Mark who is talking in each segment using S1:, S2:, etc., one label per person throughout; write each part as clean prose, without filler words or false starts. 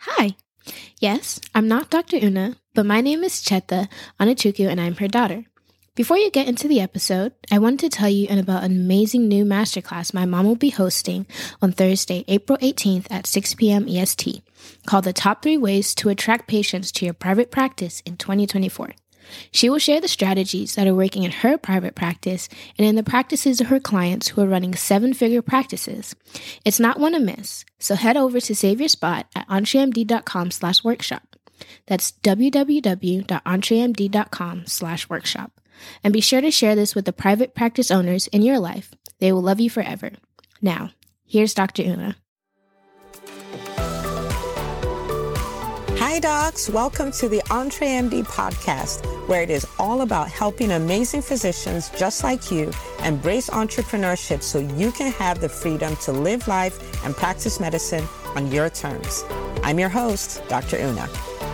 S1: Hi. Yes, I'm not Dr. Una, but my name is Cheta Anachuku and I'm her daughter. Before you get into the episode, I wanted to tell you about an amazing new masterclass my mom will be hosting on Thursday, April 18th at 6 p.m. EST, called The Top 3 Ways to Attract Patients to Your Private Practice in 2024. She will share the strategies that are working in her private practice and in the practices of her clients who are running 7-figure practices. It's not one to miss, so head over to save your spot at entremd.com/workshop. That's www.entremd.com/workshop. And be sure to share this with the private practice owners in your life. They will love you forever. Now, here's Dr. Una.
S2: Hi, docs. Welcome to the EntreMD podcast, where it is all about helping amazing physicians just like you embrace entrepreneurship so you can have the freedom to live life and practice medicine on your terms. I'm your host, Dr. Una.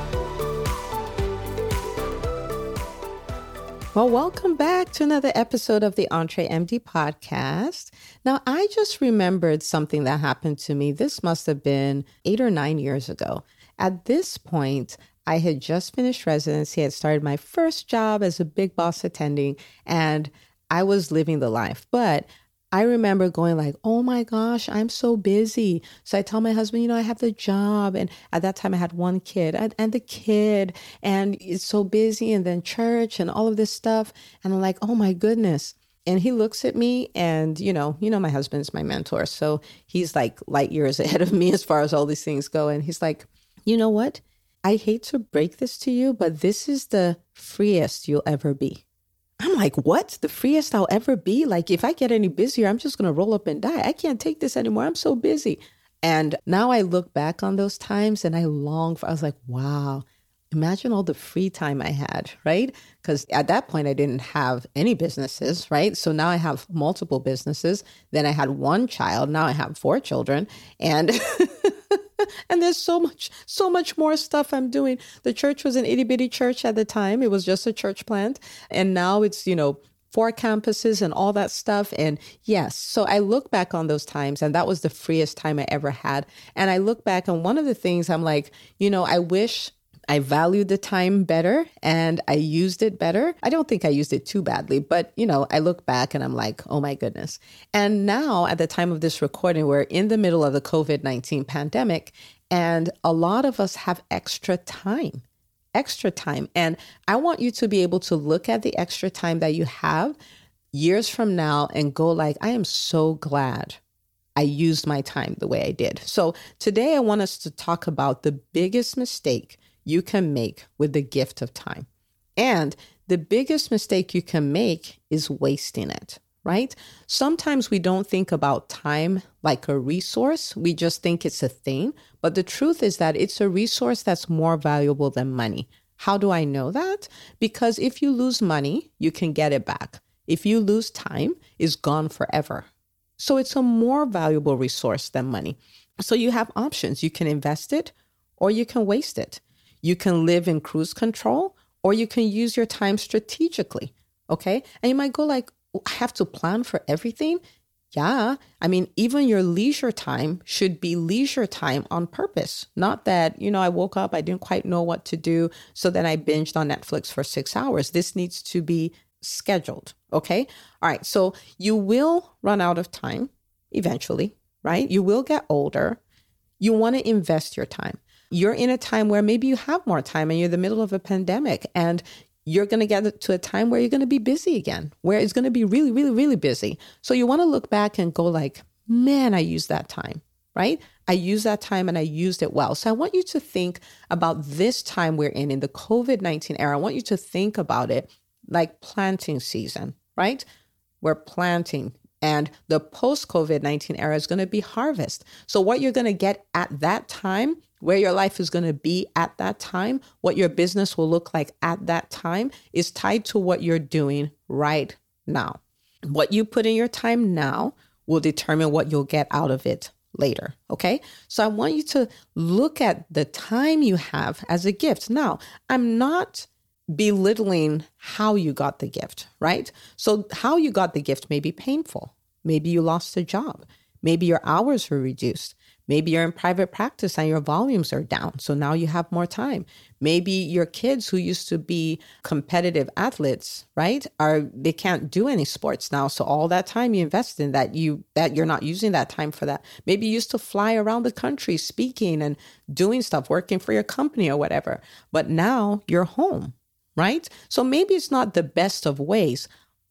S2: Well, welcome back to another episode of the EntreMD podcast. Now, I just remembered something that happened to me. This must have been 8 or 9 years ago. At this point, I had just finished residency, had started my first job as a big boss attending, and I was living the life. But I remember going like, oh my gosh, I'm so busy. So I tell my husband, I have the job. And at that time I had one kid and the kid, and it's so busy, and then church and all of this stuff. And I'm like, oh my goodness. And he looks at me and, my husband's my mentor. So he's like light years ahead of me as far as all these things go. And he's like, you know what? I hate to break this to you, but this is the freest you'll ever be. I'm like, what? The freest I'll ever be? Like, if I get any busier, I'm just going to roll up and die. I can't take this anymore. I'm so busy. And now I look back on those times and I was like, wow, imagine all the free time I had, right? Because at that point, I didn't have any businesses, right? So now I have multiple businesses. Then I had one child. Now I have 4 children. And and there's so much more stuff I'm doing. The church was an itty bitty church at the time. It was just a church plant. And now it's, 4 campuses and all that stuff. And yes, so I look back on those times, and that was the freest time I ever had. And I look back on one of the things I'm like, I wish I valued the time better and I used it better. I don't think I used it too badly, but I look back and I'm like, oh my goodness. And now at the time of this recording, we're in the middle of the COVID-19 pandemic, and a lot of us have extra time. And I want you to be able to look at the extra time that you have years from now and go like, I am so glad I used my time the way I did. So today I want us to talk about the biggest mistake you can make with the gift of time. And the biggest mistake you can make is wasting it, right? Sometimes we don't think about time like a resource. We just think it's a thing. But the truth is that it's a resource that's more valuable than money. How do I know that? Because if you lose money, you can get it back. If you lose time, it's gone forever. So it's a more valuable resource than money. So you have options. You can invest it or you can waste it. You can live in cruise control, or you can use your time strategically, okay? And you might go like, I have to plan for everything. Yeah, I mean, even your leisure time should be leisure time on purpose. Not that, I woke up, I didn't quite know what to do, so then I binged on Netflix for 6 hours. This needs to be scheduled, okay? All right, so you will run out of time eventually, right? You will get older. You want to invest your time. You're in a time where maybe you have more time and you're in the middle of a pandemic, and you're going to get to a time where you're going to be busy again, where it's going to be really, really, really busy. So you want to look back and go like, man, I used that time, right? I used that time and I used it well. So I want you to think about this time we're in the COVID-19 era. I want you to think about it like planting season, right? We're planting. And the post-COVID-19 era is going to be harvest. So what you're going to get at that time, where your life is going to be at that time, what your business will look like at that time, is tied to what you're doing right now. What you put in your time now will determine what you'll get out of it later. Okay. So I want you to look at the time you have as a gift. Now, I'm not belittling how you got the gift, right? So how you got the gift may be painful. Maybe you lost a job. Maybe your hours were reduced. Maybe you're in private practice and your volumes are down. So now you have more time. Maybe your kids who used to be competitive athletes, right, they can't do any sports now. So all that time you invested in that you're not using that time for that. Maybe you used to fly around the country speaking and doing stuff, working for your company or whatever. But now you're home, right? So maybe it's not the best of ways,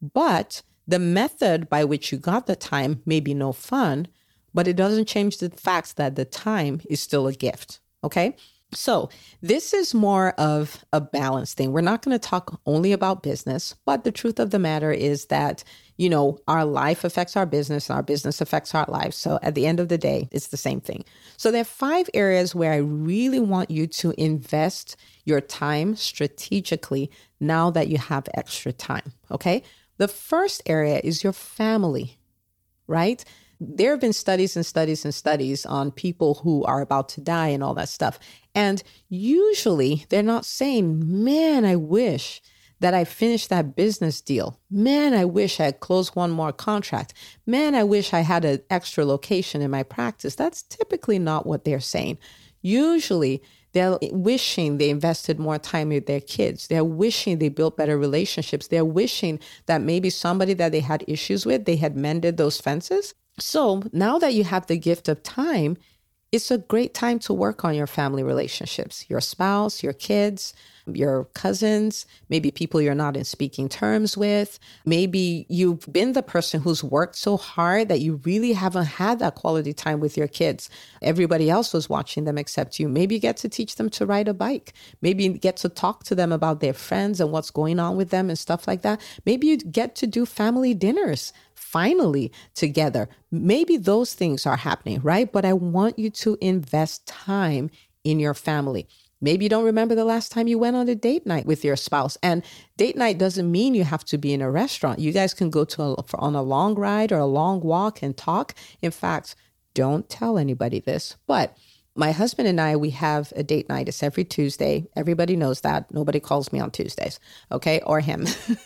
S2: but the method by which you got the time may be no fun, but it doesn't change the fact that the time is still a gift. Okay. So this is more of a balance thing. We're not going to talk only about business, but the truth of the matter is that, our life affects our business and our business affects our lives. So at the end of the day, it's the same thing. So there are 5 areas where I really want you to invest your time strategically now that you have extra time. Okay. The first area is your family, right? There have been studies and studies and studies on people who are about to die and all that stuff. And usually they're not saying, man, I wish that I finished that business deal. Man, I wish I had closed one more contract. Man, I wish I had an extra location in my practice. That's typically not what they're saying. Usually they're wishing they invested more time with their kids. They're wishing they built better relationships. They're wishing that maybe somebody that they had issues with, they had mended those fences. So now that you have the gift of time, it's a great time to work on your family relationships, your spouse, your kids, your cousins, maybe people you're not in speaking terms with. Maybe you've been the person who's worked so hard that you really haven't had that quality time with your kids. Everybody else was watching them except you. Maybe you get to teach them to ride a bike. Maybe you get to talk to them about their friends and what's going on with them and stuff like that. Maybe you get to do family dinners finally together. Maybe those things are happening, right? But I want you to invest time in your family. Maybe you don't remember the last time you went on a date night with your spouse. And date night doesn't mean you have to be in a restaurant. You guys can go on a long ride or a long walk and talk. In fact, don't tell anybody this, but my husband and I, we have a date night. It's every Tuesday. Everybody knows that. Nobody calls me on Tuesdays, okay? Or him.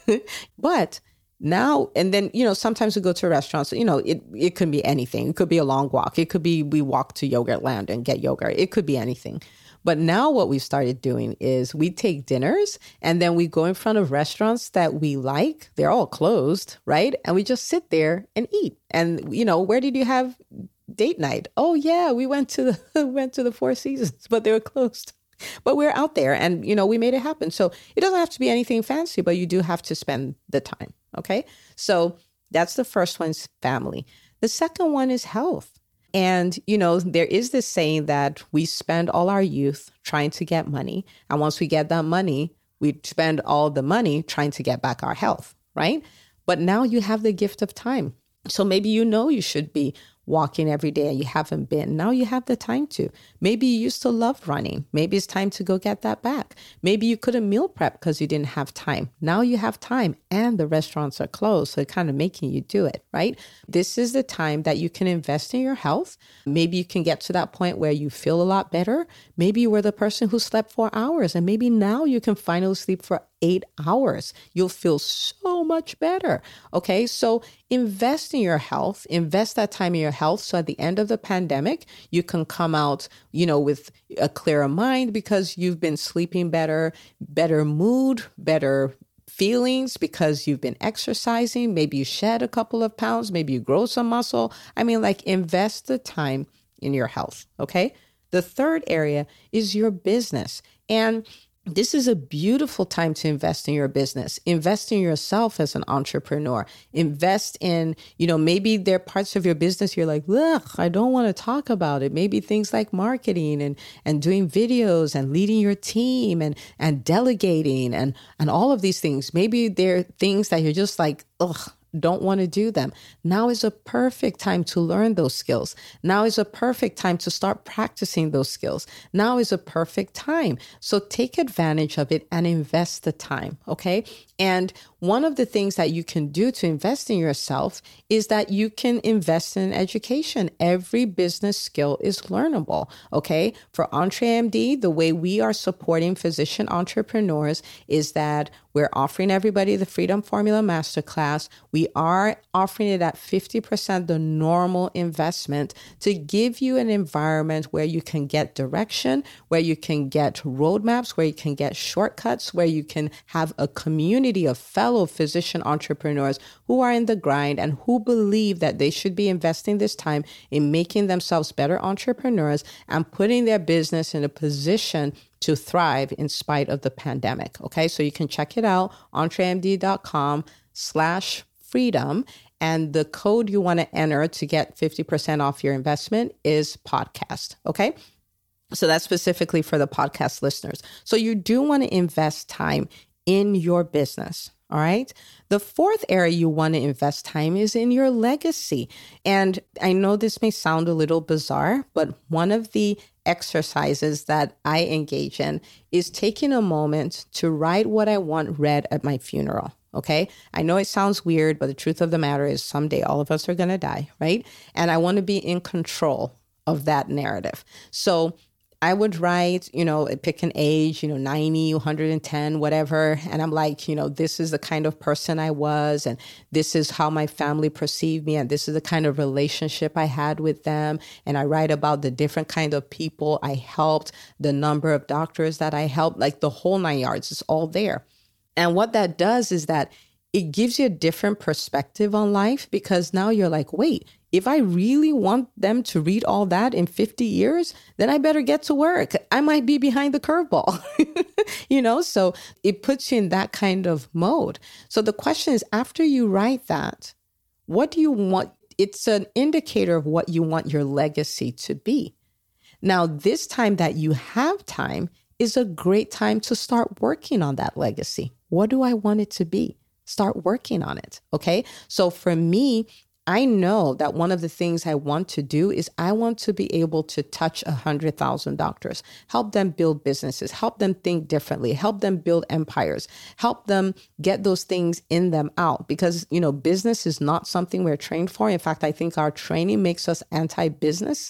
S2: But now, and then, sometimes we go to restaurants, it could be anything. It could be a long walk. It could be we walk to Yogurtland and get yogurt. It could be anything. But now what we've started doing is we take dinners and then we go in front of restaurants that we like. They're all closed, right? And we just sit there and eat. And, where did you have date night? Oh, yeah, we went to the Four Seasons, but they were closed. But we're out there and, we made it happen. So it doesn't have to be anything fancy, but you do have to spend the time. Okay. So that's the first one's family. The second one is health. And, there is this saying that we spend all our youth trying to get money. And once we get that money, we spend all the money trying to get back our health, right? But now you have the gift of time. So maybe you should be walking every day and you haven't been. Now you have the time to. Maybe you used to love running. Maybe it's time to go get that back. Maybe you couldn't meal prep because you didn't have time. Now you have time and the restaurants are closed. So it's kind of making you do it, right? This is the time that you can invest in your health. Maybe you can get to that point where you feel a lot better. Maybe you were the person who slept 4 hours and maybe now you can finally sleep for 8 hours. You'll feel so much better. Okay. So invest in your health, invest that time in your health. So at the end of the pandemic, you can come out, with a clearer mind because you've been sleeping better mood, better feelings because you've been exercising. Maybe you shed a couple of pounds, maybe you grow some muscle. Invest the time in your health. Okay. The third area is your business. And this is a beautiful time to invest in your business. Invest in yourself as an entrepreneur. Invest in, maybe there are parts of your business you're like, ugh, I don't want to talk about it. Maybe things like marketing and doing videos and leading your team and delegating and all of these things. Maybe there are things that you're just like, ugh, don't want to do them. Now is a perfect time to learn those skills. Now is a perfect time to start practicing those skills. Now is a perfect time. So take advantage of it and invest the time. Okay. And one of the things that you can do to invest in yourself is that you can invest in education. Every business skill is learnable. Okay. For EntreMD, the way we are supporting physician entrepreneurs is that we're offering everybody the Freedom Formula Masterclass. We we are offering it at 50% the normal investment to give you an environment where you can get direction, where you can get roadmaps, where you can get shortcuts, where you can have a community of fellow physician entrepreneurs who are in the grind and who believe that they should be investing this time in making themselves better entrepreneurs and putting their business in a position to thrive in spite of the pandemic. Okay, so you can check it out, entremd.com/freedom. And the code you want to enter to get 50% off your investment is podcast. Okay, so that's specifically for the podcast listeners. So you do want to invest time in your business. All right. The fourth area you want to invest time is in your legacy. And I know this may sound a little bizarre, but one of the exercises that I engage in is taking a moment to write what I want read at my funeral. Okay. I know it sounds weird, but the truth of the matter is someday all of us are going to die. Right. And I want to be in control of that narrative. So I would write, pick an age, 90, 110, whatever. And I'm like, this is the kind of person I was, and this is how my family perceived me, and this is the kind of relationship I had with them. And I write about the different kind of people I helped, the number of doctors that I helped, like the whole 9 yards. It's all there. And what that does is that it gives you a different perspective on life, because now you're like, wait, if I really want them to read all that in 50 years, then I better get to work. I might be behind the curveball, so it puts you in that kind of mode. So the question is, after you write that, what do you want? It's an indicator of what you want your legacy to be. Now, this time that you have time is a great time to start working on that legacy. What do I want it to be? Start working on it. Okay. So for me, I know that one of the things I want to do is I want to be able to touch 100,000 doctors, help them build businesses, help them think differently, help them build empires, help them get those things in them out. Because, business is not something we're trained for. In fact, I think our training makes us anti-business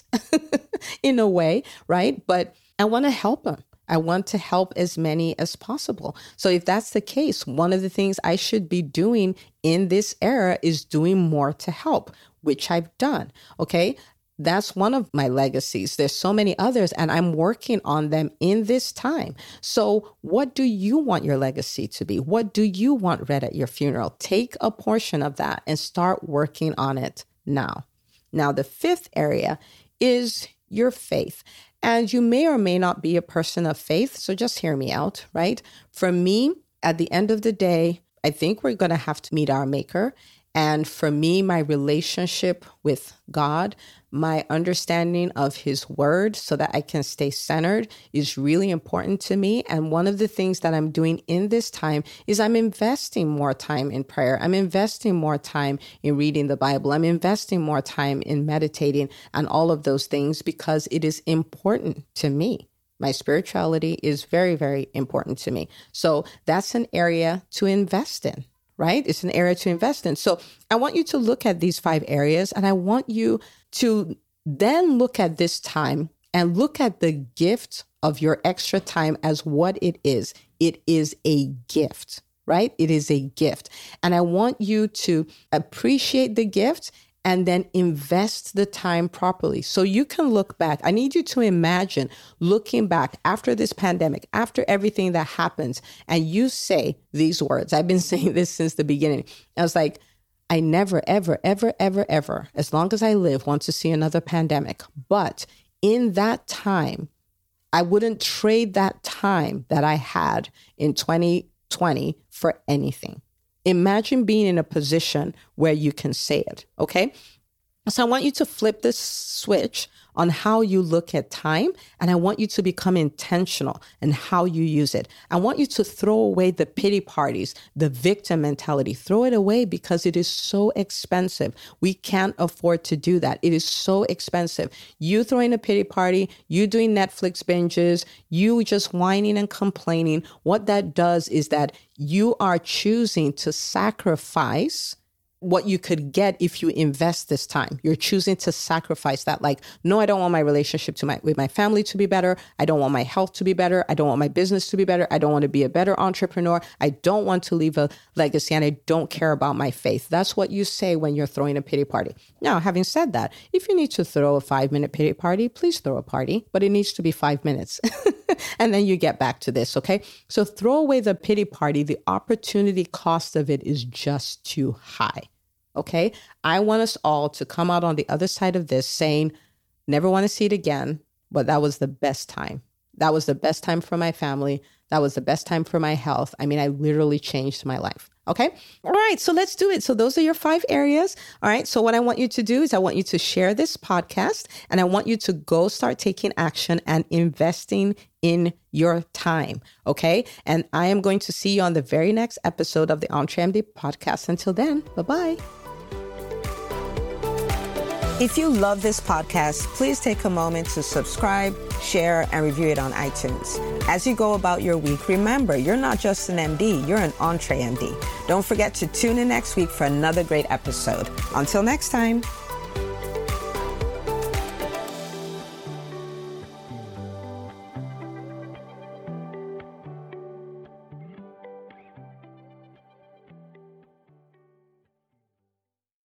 S2: in a way, right? But I want to help them. I want to help as many as possible. So if that's the case, one of the things I should be doing in this era is doing more to help, which I've done. Okay. That's one of my legacies. There's so many others, and I'm working on them in this time. So what do you want your legacy to be? What do you want read at your funeral? Take a portion of that and start working on it now. Now, the fifth area is your faith. And you may or may not be a person of faith, so just hear me out, right? For me, at the end of the day, I think we're going to have to meet our maker. And for me, my relationship with God, my understanding of his word so that I can stay centered is really important to me. And one of the things that I'm doing in this time is I'm investing more time in prayer. I'm investing more time in reading the Bible. I'm investing more time in meditating and all of those things because it is important to me. My spirituality is very, very important to me. So that's an area to invest in. Right? It's an area to invest in. So I want you to look at these 5 areas, and I want you to then look at this time and look at the gift of your extra time as what it is. It is a gift, right? It is a gift. And I want you to appreciate the gift and then invest the time properly. So you can look back. I need you to imagine looking back after this pandemic, after everything that happens, and you say these words. I've been saying this since the beginning. I was like, I never, ever, ever, ever, ever, as long as I live, want to see another pandemic. But in that time, I wouldn't trade that time that I had in 2020 for anything. Imagine being in a position where you can say it, okay? So I want you to flip this switch on how you look at time, and I want you to become intentional in how you use it. I want you to throw away the pity parties, the victim mentality. Throw it away because it is so expensive. We can't afford to do that. It is so expensive. You throwing a pity party, you doing Netflix binges, you just whining and complaining. What that does is that you are choosing to sacrifice what you could get if you invest this time. You're choosing to sacrifice that. Like, no, I don't want my relationship with my family to be better. I don't want my health to be better. I don't want my business to be better. I don't want to be a better entrepreneur. I don't want to leave a legacy, and I don't care about my faith. That's what you say when you're throwing a pity party. Now, having said that, if you need to throw a 5-minute pity party, please throw a party, but it needs to be 5 minutes. And then you get back to this, okay? So throw away the pity party. The opportunity cost of it is just too high. Okay, I want us all to come out on the other side of this saying, never want to see it again, but that was the best time. That was the best time for my family. That was the best time for my health. I mean, I literally changed my life. Okay. All right. So let's do it. So those are your 5 areas. All right. So what I want you to do is I want you to share this podcast, and I want you to go start taking action and investing in your time. Okay. And I am going to see you on the very next episode of the EntreMD podcast. Until then, bye-bye. If you love this podcast, please take a moment to subscribe, share, and review it on iTunes. As you go about your week, remember, you're not just an MD, you're an EntreMD. Don't forget to tune in next week for another great episode. Until next time.